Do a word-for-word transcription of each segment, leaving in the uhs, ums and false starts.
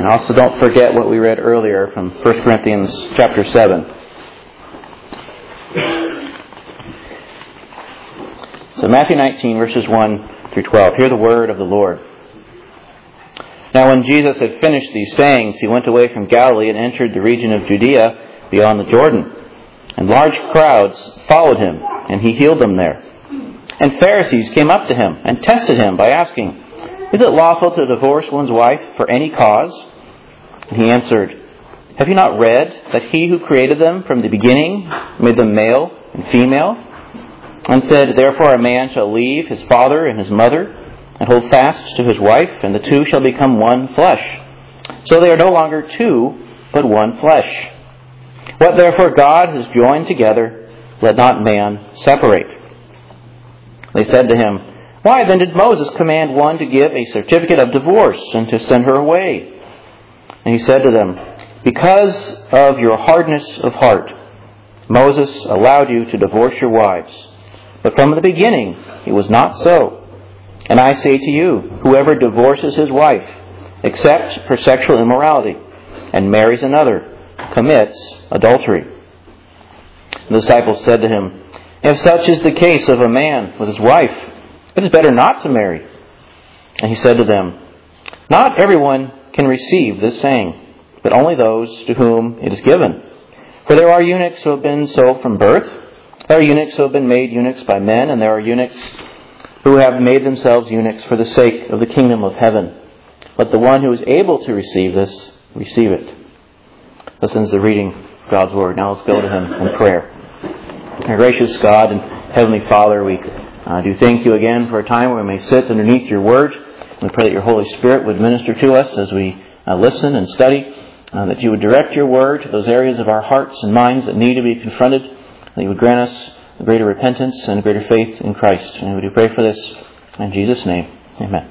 And also don't forget what we read earlier from First Corinthians chapter seven. So Matthew nineteen, verses one through twelve. Hear the word of the Lord. Now when Jesus had finished these sayings, he went away from Galilee and entered the region of Judea beyond the Jordan. And large crowds followed him, and he healed them there. And Pharisees came up to him and tested him by asking, "Is it lawful to divorce one's wife for any cause?" And he answered, "Have you not read that he who created them from the beginning made them male and female? And said, therefore a man shall leave his father and his mother and hold fast to his wife, and the two shall become one flesh. So they are no longer two, but one flesh. What therefore God has joined together, let not man separate." They said to him, "Why then did Moses command one to give a certificate of divorce and to send her away?" And he said to them, "Because of your hardness of heart, Moses allowed you to divorce your wives. But from the beginning it was not so. And I say to you, whoever divorces his wife, except for sexual immorality, and marries another, commits adultery." The disciples said to him, "If such is the case of a man with his wife, it is better not to marry." And he said to them, "Not everyone can receive this saying, but only those to whom it is given. For there are eunuchs who have been so from birth, there are eunuchs who have been made eunuchs by men, and there are eunuchs who have made themselves eunuchs for the sake of the kingdom of heaven. Let the one who is able to receive this, receive it." This ends the reading of God's Word. Now let's go to Him in prayer. Our gracious God and Heavenly Father, we uh, do thank you again for a time where we may sit underneath your Word. We pray that your Holy Spirit would minister to us as we uh, listen and study, uh, that you would direct your Word to those areas of our hearts and minds that need to be confronted, that you would grant us a greater repentance and a greater faith in Christ. And we do pray for this in Jesus' name. Amen.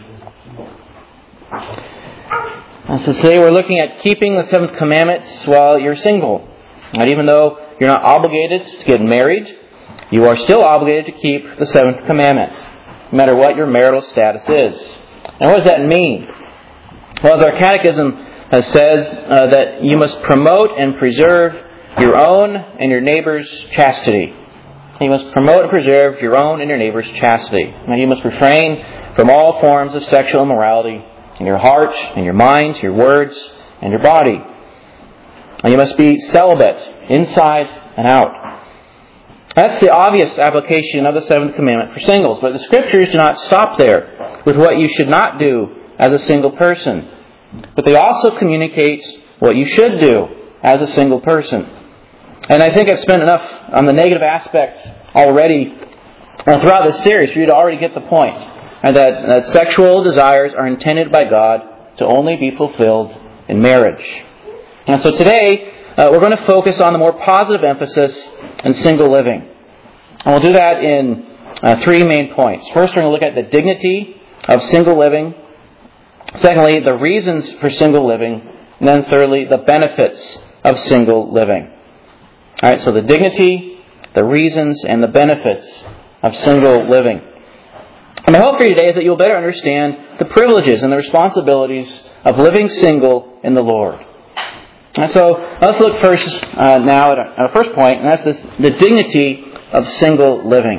And so today we're looking at keeping the seventh commandment while you're single. And even though you're not obligated to get married, you are still obligated to keep the seventh commandment, no matter what your marital status is. And what does that mean? Well, as our catechism uh, says, uh, that you must promote and preserve your own and your neighbor's chastity. You must promote and preserve your own and your neighbor's chastity. And you must refrain from all forms of sexual immorality in your heart, in your mind, your words, and your body. And you must be celibate, inside and out. That's the obvious application of the seventh commandment for singles. But the Scriptures do not stop there with what you should not do as a single person. But they also communicate what you should do as a single person. And I think I've spent enough on the negative aspect already uh, throughout this series for you to already get the point. And that, that sexual desires are intended by God to only be fulfilled in marriage. And so today, uh, we're going to focus on the more positive emphasis in single living. And we'll do that in uh, three main points. First, we're going to look at the dignity of single living. Secondly, the reasons for single living. And then thirdly, the benefits of single living. All right, so the dignity, the reasons, and the benefits of single living. And my hope for you today is that you'll better understand the privileges and the responsibilities of living single in the Lord. And so let's look first uh, now at our first point, and that's this, the dignity of single living.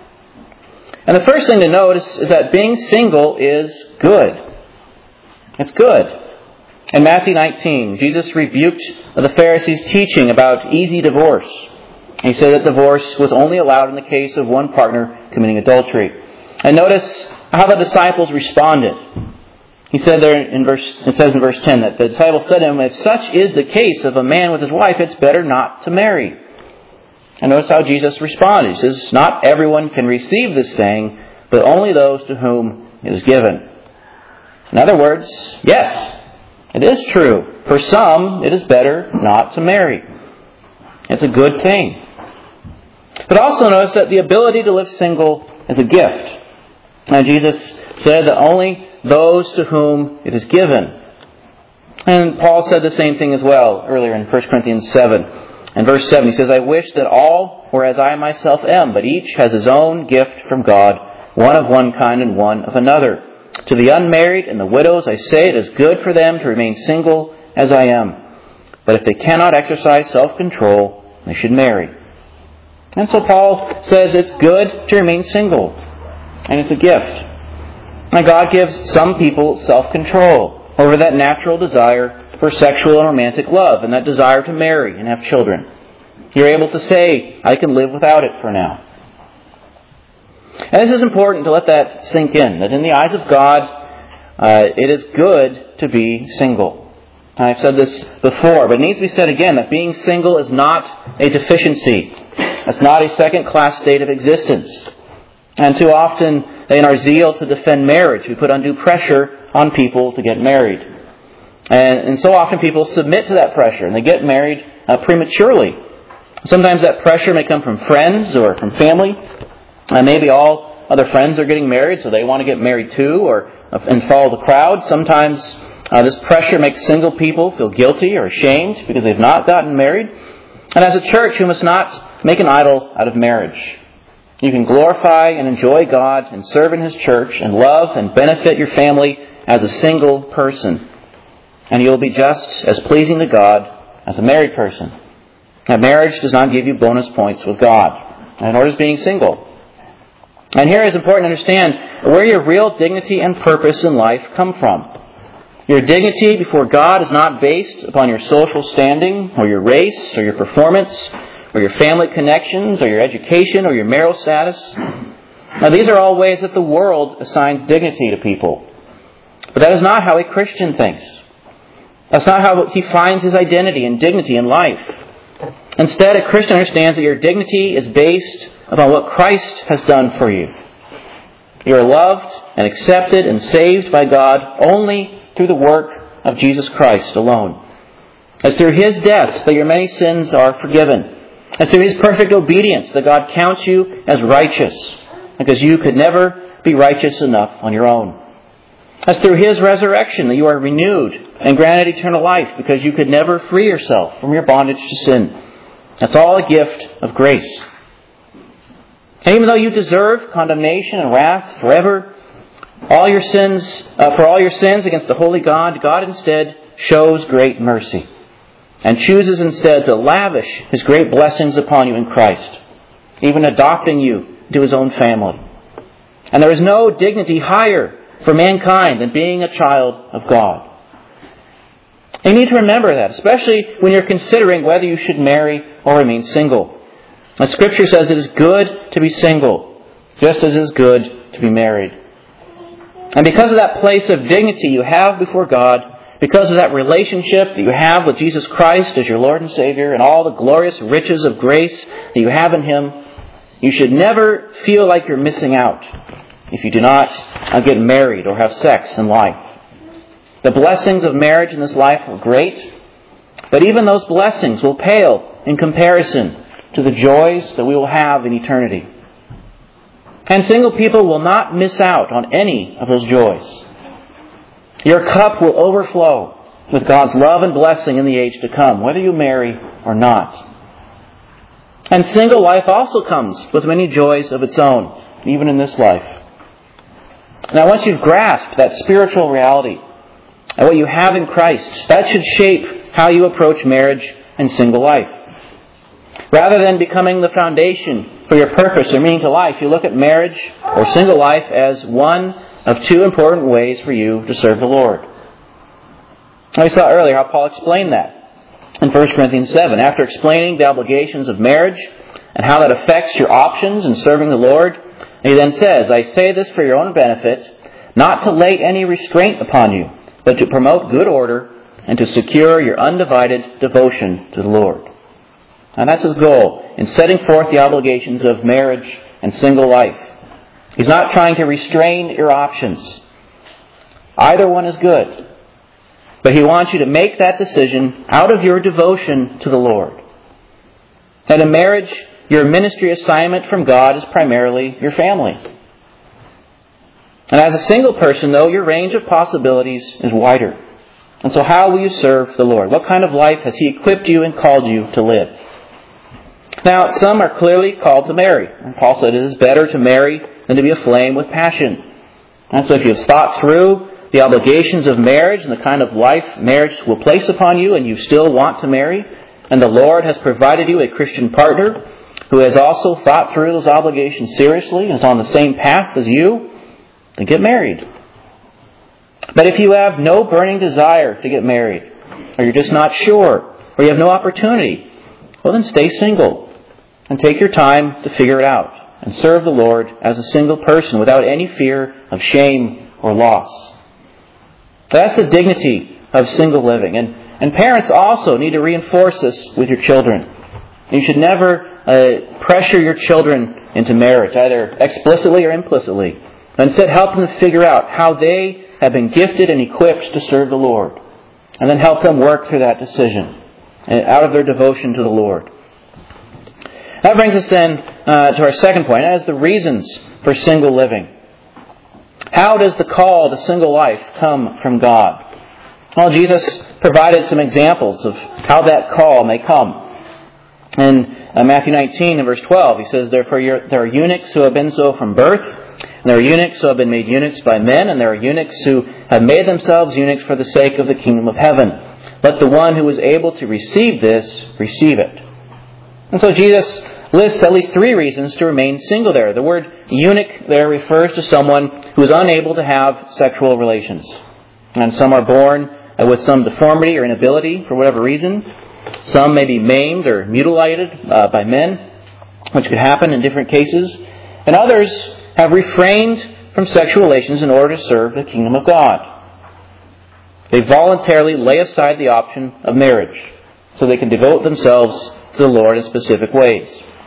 And the first thing to note is, is that being single is good. It's good. In Matthew nineteen, Jesus rebuked the Pharisees' teaching about easy divorce. He said that divorce was only allowed in the case of one partner committing adultery. And notice how the disciples responded. He said there in verse, it says in verse ten that the disciples said to him, "If such is the case of a man with his wife, it's better not to marry." And notice how Jesus responded. He says, "Not everyone can receive this saying, but only those to whom it is given." In other words, yes, it is true. For some, it is better not to marry. It's a good thing. But also notice that the ability to live single is a gift. Now Jesus said that only those to whom it is given. And Paul said the same thing as well earlier in First Corinthians seven. In verse seven, he says, "I wish that all were as I myself am, but each has his own gift from God, one of one kind and one of another. To the unmarried and the widows I say it is good for them to remain single as I am. But if they cannot exercise self-control, they should marry. And so Paul says it's good to remain single. And it's a gift. And God gives some people self-control over that natural desire for sexual and romantic love and that desire to marry and have children. You're able to say, I can live without it for now. And this is important to let that sink in, that in the eyes of God, uh, it is good to be single. I've said this before, but it needs to be said again, that being single is not a deficiency. It's not a second-class state of existence. And too often, in our zeal to defend marriage, we put undue pressure on people to get married. And, and so often people submit to that pressure, and they get married uh, prematurely. Sometimes that pressure may come from friends or from family. Uh, maybe all other friends are getting married, so they want to get married too, or and follow the crowd. Sometimes uh, this pressure makes single people feel guilty or ashamed because they've not gotten married. And as a church, we must not make an idol out of marriage. You can glorify and enjoy God and serve in His church and love and benefit your family as a single person. And you'll be just as pleasing to God as a married person. Now, marriage does not give you bonus points with God, and nor does being single. And here it's important to understand where your real dignity and purpose in life come from. Your dignity before God is not based upon your social standing or your race or your performance or your family connections or your education or your marital status. Now, these are all ways that the world assigns dignity to people. But that is not how a Christian thinks. That's not how he finds his identity and dignity in life. Instead, a Christian understands that your dignity is based upon what Christ has done for you. You are loved and accepted and saved by God only through the work of Jesus Christ alone. It's through His death that your many sins are forgiven. It's through His perfect obedience that God counts you as righteous, because you could never be righteous enough on your own. It's through His resurrection that you are renewed and granted eternal life, because you could never free yourself from your bondage to sin. That's all a gift of grace. And even though you deserve condemnation and wrath forever, all your sins, uh, for all your sins against the holy God, God instead shows great mercy and chooses instead to lavish His great blessings upon you in Christ, even adopting you to His own family. And there is no dignity higher for mankind than being a child of God. And you need to remember that, especially when you're considering whether you should marry or remain single. And Scripture says it is good to be single, just as it is good to be married. And because of that place of dignity you have before God, because of that relationship that you have with Jesus Christ as your Lord and Savior, and all the glorious riches of grace that you have in Him, you should never feel like you're missing out if you do not get married or have sex in life. The blessings of marriage in this life are great, but even those blessings will pale in comparison to the joys that we will have in eternity. And single people will not miss out on any of those joys. Your cup will overflow with God's love and blessing in the age to come, whether you marry or not. And single life also comes with many joys of its own, even in this life. Now, once you've grasped that spiritual reality and what you have in Christ, that should shape how you approach marriage and single life. Rather than becoming the foundation for your purpose or meaning to life, you look at marriage or single life as one of two important ways for you to serve the Lord. Now, we saw earlier how Paul explained that in First Corinthians seven. After explaining the obligations of marriage and how that affects your options in serving the Lord, he then says, I say this for your own benefit, not to lay any restraint upon you, but to promote good order and to secure your undivided devotion to the Lord. And that's his goal in setting forth the obligations of marriage and single life. He's not trying to restrain your options. Either one is good. But he wants you to make that decision out of your devotion to the Lord. And in marriage, your ministry assignment from God is primarily your family. And as a single person, though, your range of possibilities is wider. And so how will you serve the Lord? What kind of life has He equipped you and called you to live? Now, some are clearly called to marry. And Paul said it is better to marry than to be aflame with passion. And so if you've thought through the obligations of marriage and the kind of life marriage will place upon you, and you still want to marry, and the Lord has provided you a Christian partner who has also thought through those obligations seriously and is on the same path as you, then get married. But if you have no burning desire to get married, or you're just not sure, or you have no opportunity, well then stay single and take your time to figure it out and serve the Lord as a single person without any fear of shame or loss. That's the dignity of single living. And, and parents also need to reinforce this with your children. You should never uh, pressure your children into marriage, either explicitly or implicitly. Instead, help them figure out how they have been gifted and equipped to serve the Lord. And then help them work through that decision out of their devotion to the Lord. That brings us then uh, to our second point, as the reasons for single living. How does the call to single life come from God? Well, Jesus provided some examples of how that call may come. In uh, Matthew nineteen and verse twelve, he says, Therefore there are eunuchs who have been so from birth, and there are eunuchs who have been made eunuchs by men, and there are eunuchs who have made themselves eunuchs for the sake of the kingdom of heaven. Let the one who is able to receive this, receive it. And so Jesus lists at least three reasons to remain single there. The word eunuch there refers to someone who is unable to have sexual relations. And some are born with some deformity or inability for whatever reason. Some may be maimed or mutilated uh, by men, which could happen in different cases. And others have refrained from sexual relations in order to serve the kingdom of God. They voluntarily lay aside the option of marriage so they can devote themselves to the Lord in specific ways.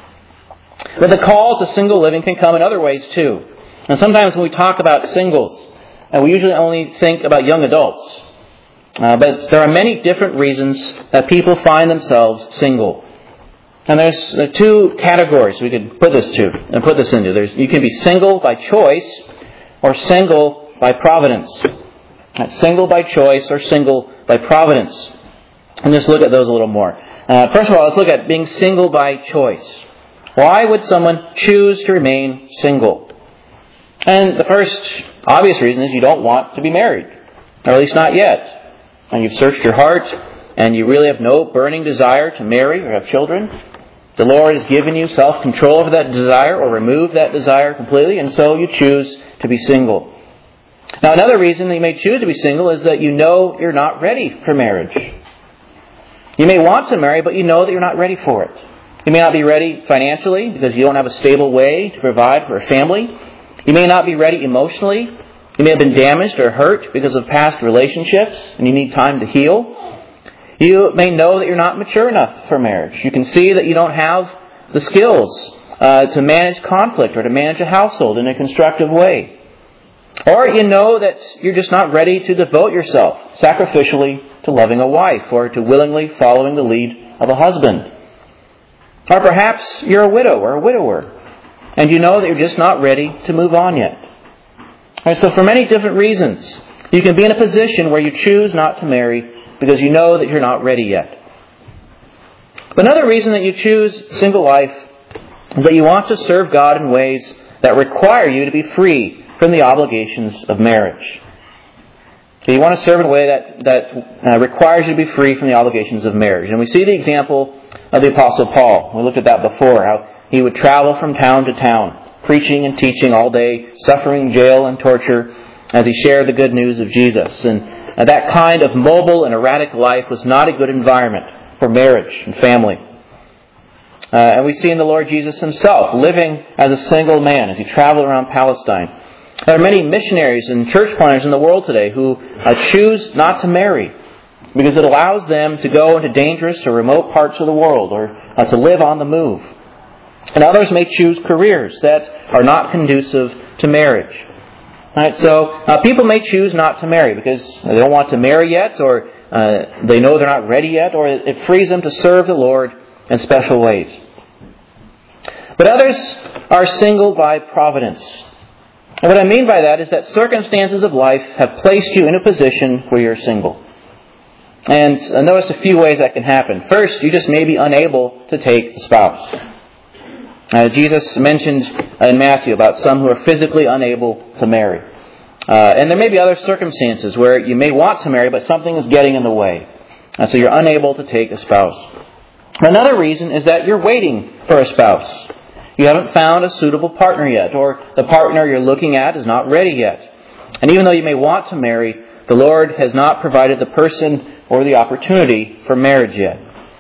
But the calls to single living can come in other ways too. And sometimes when we talk about singles, and we usually only think about young adults. Uh, but there are many different reasons that people find themselves single. And there's there are two categories we could put this to and put this into. There's you can be single by choice or single by providence. That's single by choice or single by providence. And just look at those a little more. Uh, first of all, let's look at being single by choice. Why would someone choose to remain single? And the first obvious reason is you don't want to be married. Or at least not yet. And you've searched your heart and you really have no burning desire to marry or have children. The Lord has given you self-control over that desire or removed that desire completely, and so you choose to be single. Now, another reason that you may choose to be single is that you know you're not ready for marriage. You may want to marry, but you know that you're not ready for it. You may not be ready financially because you don't have a stable way to provide for a family. You may not be ready emotionally. You may have been damaged or hurt because of past relationships and you need time to heal. You may know that you're not mature enough for marriage. You can see that you don't have the skills uh, to manage conflict or to manage a household in a constructive way. Or you know that you're just not ready to devote yourself sacrificially to loving a wife or to willingly following the lead of a husband. Or perhaps you're a widow or a widower and you know that you're just not ready to move on yet. And so for many different reasons, you can be in a position where you choose not to marry because you know that you're not ready yet. But another reason that you choose single life is that you want to serve God in ways that require you to be free from the obligations of marriage. So you want to serve in a way that, that uh, requires you to be free from the obligations of marriage. And we see the example of the Apostle Paul. We looked at that before, how he would travel from town to town, preaching and teaching all day, suffering jail and torture as he shared the good news of Jesus. And uh, that kind of mobile and erratic life was not a good environment for marriage and family. Uh, and we see in the Lord Jesus himself living as a single man as he traveled around Palestine. There are many missionaries and church planters in the world today who uh, choose not to marry because it allows them to go into dangerous or remote parts of the world or uh, to live on the move. And others may choose careers that are not conducive to marriage. Right, so uh, people may choose not to marry because they don't want to marry yet, or uh, they know they're not ready yet, or it frees them to serve the Lord in special ways. But others are single by providence. And what I mean by that is that circumstances of life have placed you in a position where you're single. And uh, notice a few ways that can happen. First, you just may be unable to take a spouse. Uh, Jesus mentioned in Matthew about some who are physically unable to marry. Uh, and there may be other circumstances where you may want to marry, but something is getting in the way. Uh, so you're unable to take a spouse. Another reason is that you're waiting for a spouse. You haven't found a suitable partner yet, or the partner you're looking at is not ready yet. And even though you may want to marry, the Lord has not provided the person or the opportunity for marriage yet.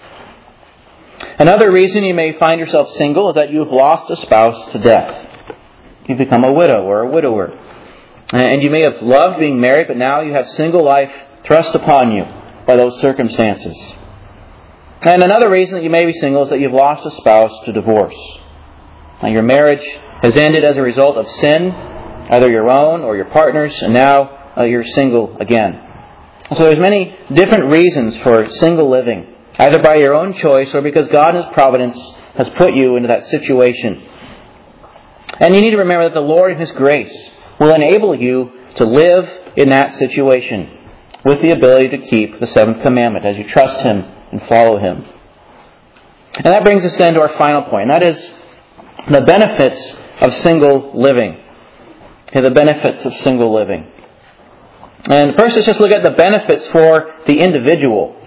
Another reason you may find yourself single is that you've lost a spouse to death. You've become a widow or a widower. And you may have loved being married, but now you have single life thrust upon you by those circumstances. And another reason that you may be single is that you've lost a spouse to divorce. Now, your marriage has ended as a result of sin, either your own or your partner's, and now uh, you're single again. So there's many different reasons for single living, either by your own choice or because God in His providence has put you into that situation. And you need to remember that the Lord in His grace will enable you to live in that situation with the ability to keep the seventh commandment as you trust Him and follow Him. And that brings us then to our final point, and that is the benefits of single living. Okay, the benefits of single living. And first, let's just look at the benefits for the individual.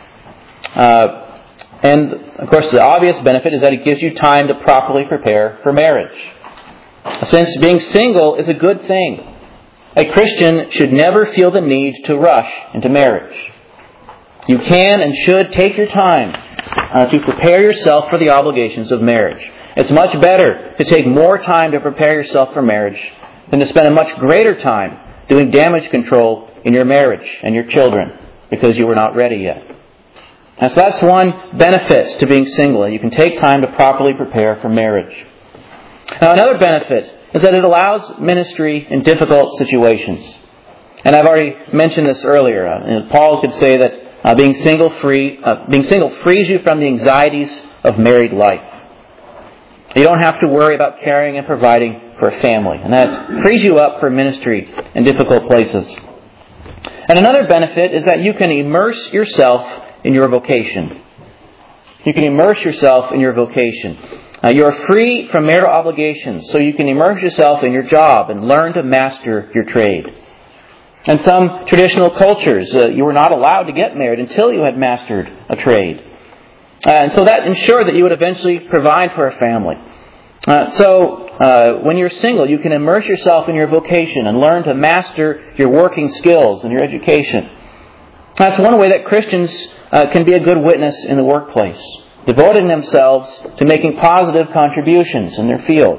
Uh, and, of course, the obvious benefit is that it gives you time to properly prepare for marriage. Since being single is a good thing, a Christian should never feel the need to rush into marriage. You can and should take your time uh, to prepare yourself for the obligations of marriage. It's much better to take more time to prepare yourself for marriage than to spend a much greater time doing damage control in your marriage and your children because you were not ready yet. And so that's one benefit to being single, and you can take time to properly prepare for marriage. Now, another benefit is that it allows ministry in difficult situations. And I've already mentioned this earlier. Uh, Paul could say that uh, being single free, uh, being single frees you from the anxieties of married life. You don't have to worry about caring and providing for a family. And that frees you up for ministry in difficult places. And another benefit is that you can immerse yourself in your vocation. You can immerse yourself in your vocation. Uh, you are free from marital obligations, so you can immerse yourself in your job and learn to master your trade. In some traditional cultures, uh, you were not allowed to get married until you had mastered a trade. Uh, and so that ensured that you would eventually provide for a family. Uh, so uh, when you're single, you can immerse yourself in your vocation and learn to master your working skills and your education. That's one way that Christians uh, can be a good witness in the workplace, devoting themselves to making positive contributions in their field.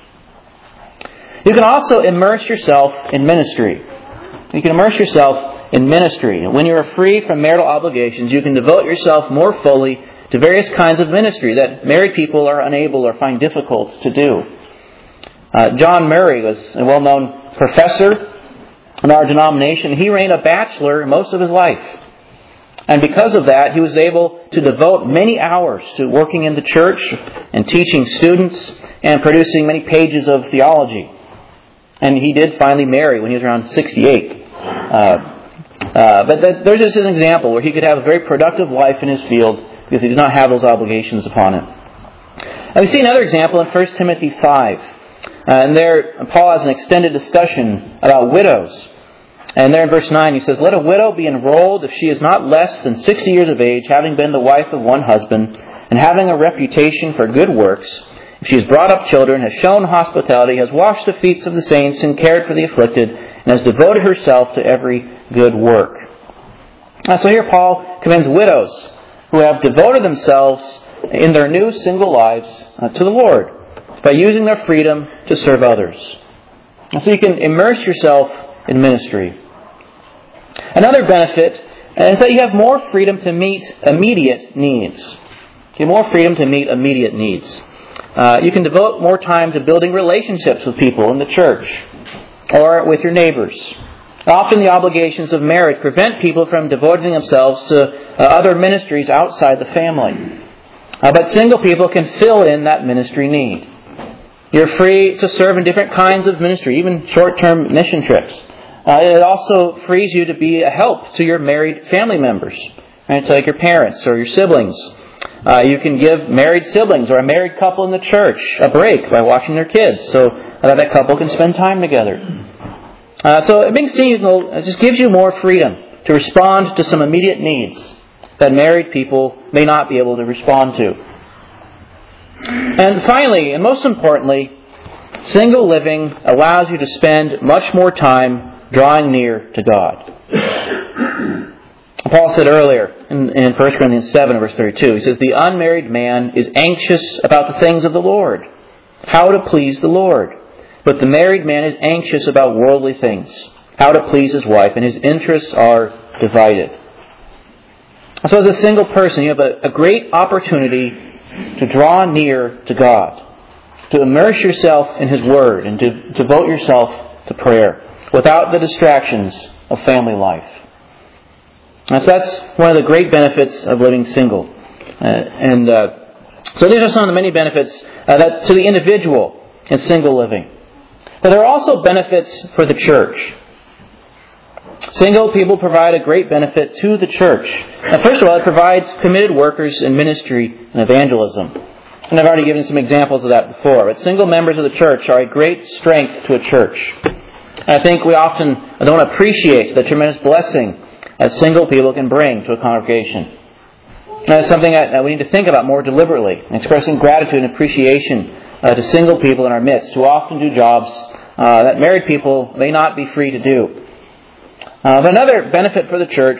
You can also immerse yourself in ministry. You can immerse yourself in ministry. And when you are free from marital obligations, you can devote yourself more fully to various kinds of ministry that married people are unable or find difficult to do. Uh, John Murray was a well-known professor in our denomination. He reigned a bachelor most of his life. And because of that, he was able to devote many hours to working in the church and teaching students and producing many pages of theology. And he did finally marry when he was around sixty-eight. Uh, uh, but that, there's just an example where he could have a very productive life in his field because he did not have those obligations upon him. And we see another example in First Timothy five. Uh, and there, Paul has an extended discussion about widows. And there in verse nine he says, "Let a widow be enrolled if she is not less than sixty years of age, having been the wife of one husband, and having a reputation for good works. If she has brought up children, has shown hospitality, has washed the feet of the saints, and cared for the afflicted, and has devoted herself to every good work." Uh, so here Paul commends widows who have devoted themselves in their new single lives uh, to the Lord by using their freedom to serve others. And so you can immerse yourself in ministry. Another benefit is that you have more freedom to meet immediate needs. You have more freedom to meet immediate needs. Uh, you can devote more time to building relationships with people in the church or with your neighbors. Often the obligations of marriage prevent people from devoting themselves to uh, other ministries outside the family. Uh, but single people can fill in that ministry need. You're free to serve in different kinds of ministry, even short-term mission trips. Uh, it also frees you to be a help to your married family members, right? So like your parents or your siblings. Uh, you can give married siblings or a married couple in the church a break by watching their kids so that that couple can spend time together. Uh, so being single just gives you more freedom to respond to some immediate needs that married people may not be able to respond to. And finally, and most importantly, single living allows you to spend much more time drawing near to God. Paul said earlier in, in First Corinthians seven, verse thirty-two, he says, "The unmarried man is anxious about the things of the Lord, how to please the Lord. But the married man is anxious about worldly things, how to please his wife, and his interests are divided." So as a single person, you have a, a great opportunity to draw near to God, to immerse yourself in His Word, and to devote yourself to prayer without the distractions of family life. And so that's one of the great benefits of living single. Uh, and uh, so these are some of the many benefits uh, that to the individual in single living. But there are also benefits for the church. Single people provide a great benefit to the church. Now, first of all, it provides committed workers in ministry and evangelism. And I've already given some examples of that before. But single members of the church are a great strength to a church. And I think we often don't appreciate the tremendous blessing that single people can bring to a congregation. That's something that we need to think about more deliberately, expressing gratitude and appreciation uh, to single people in our midst who often do jobs uh, that married people may not be free to do. Uh, but another benefit for the church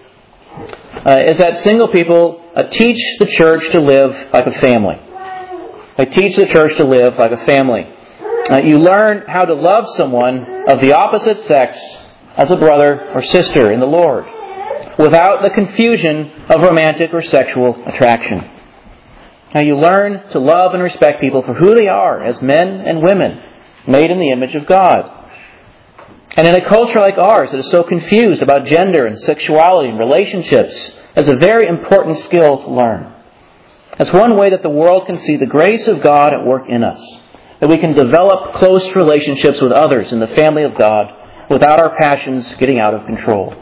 uh, is that single people uh, teach the church to live like a family. They teach the church to live like a family. Uh, you learn how to love someone of the opposite sex as a brother or sister in the Lord, without the confusion of romantic or sexual attraction. Now you learn to love and respect people for who they are as men and women, made in the image of God. And in a culture like ours that is so confused about gender and sexuality and relationships, that's a very important skill to learn. That's one way that the world can see the grace of God at work in us, that we can develop close relationships with others in the family of God without our passions getting out of control.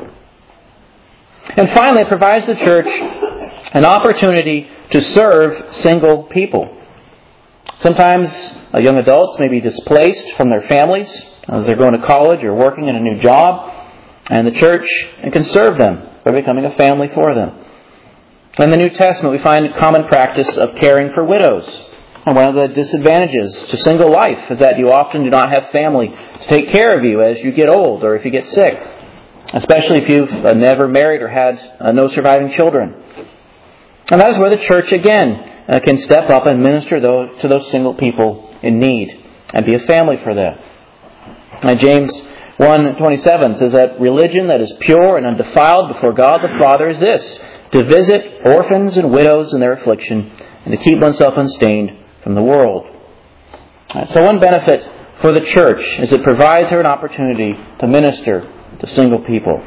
And finally, it provides the church an opportunity to serve single people. Sometimes uh, young adults may be displaced from their families as they're going to college or working in a new job, and the church can serve them by becoming a family for them. In the New Testament, we find a common practice of caring for widows. And one of the disadvantages to single life is that you often do not have family to take care of you as you get old or if you get sick, especially if you've uh, never married or had uh, no surviving children. And that is where the church, again, uh, can step up and minister those, to those single people in need and be a family for them. And James one twenty-seven says that religion that is pure and undefiled before God the Father is this, to visit orphans and widows in their affliction and to keep oneself unstained from the world. So one benefit for the church is it provides her an opportunity to minister to single people.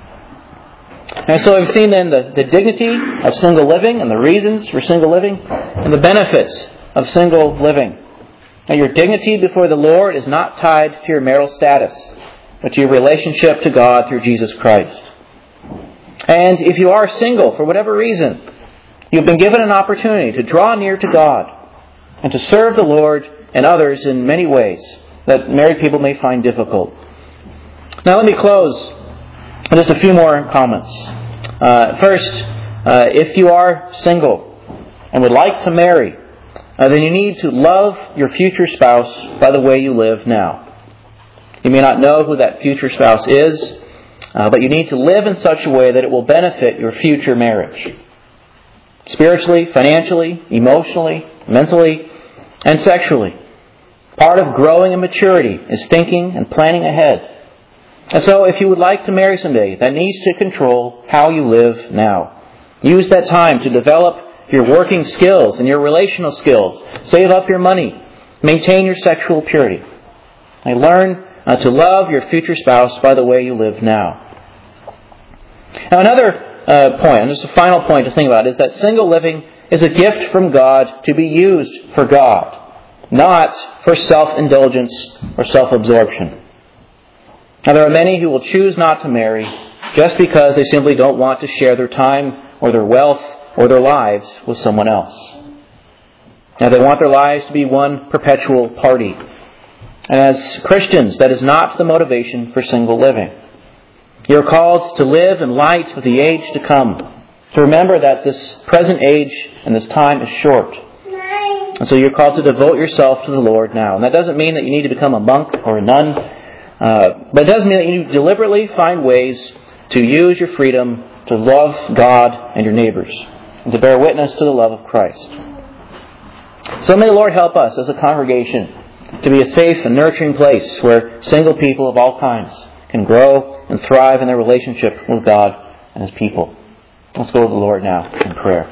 And so we've seen then the, the dignity of single living and the reasons for single living and the benefits of single living. Now, your dignity before the Lord is not tied to your marital status, but to your relationship to God through Jesus Christ. And if you are single for whatever reason, you've been given an opportunity to draw near to God and to serve the Lord and others in many ways that married people may find difficult. Now let me close with just a few more comments. Uh, first, uh, if you are single and would like to marry, uh, then you need to love your future spouse by the way you live now. You may not know who that future spouse is, uh, but you need to live in such a way that it will benefit your future marriage. Spiritually, financially, emotionally, mentally, and sexually. Part of growing in maturity is thinking and planning ahead. And so if you would like to marry someday, that needs to control how you live now. Use that time to develop your working skills and your relational skills. Save up your money. Maintain your sexual purity. And learn uh, to love your future spouse by the way you live now. Now another uh, point, and just a final point to think about, is that single living is a gift from God to be used for God, not for self-indulgence or self-absorption. Now there are many who will choose not to marry just because they simply don't want to share their time or their wealth or their lives with someone else. Now they want their lives to be one perpetual party. And as Christians, that is not the motivation for single living. You're called to live in light of the age to come. To remember that this present age and this time is short. And so you're called to devote yourself to the Lord now. And that doesn't mean that you need to become a monk or a nun. Uh, but it does mean that you deliberately find ways to use your freedom to love God and your neighbors. And to bear witness to the love of Christ. So may the Lord help us as a congregation to be a safe and nurturing place where single people of all kinds can grow and thrive in their relationship with God and His people. Let's go to the Lord now in prayer.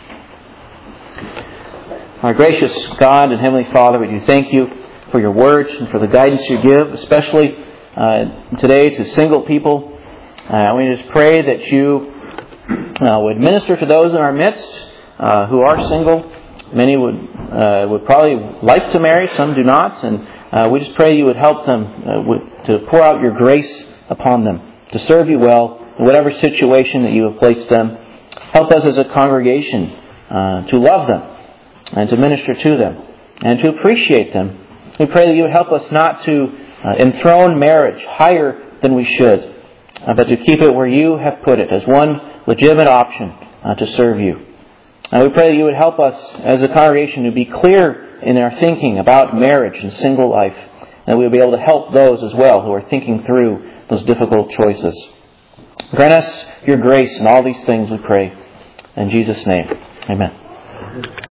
Our gracious God and Heavenly Father, we do thank You for Your Word and for the guidance You give, especially uh, today to single people. Uh, we just pray that You uh, would minister to those in our midst uh, who are single. Many would uh, would probably like to marry, some do not, and uh, we just pray You would help them uh, with, to pour out Your grace upon them, to serve You well in whatever situation that You have placed them. Help us as a congregation uh, to love them and to minister to them and to appreciate them. We pray that You would help us not to uh, enthrone marriage higher than we should, uh, but to keep it where You have put it as one legitimate option uh, to serve You. And we pray that You would help us as a congregation to be clear in our thinking about marriage and single life, and that we will be able to help those as well who are thinking through those difficult choices. Grant us Your grace in all these things, we pray. In Jesus' name, amen.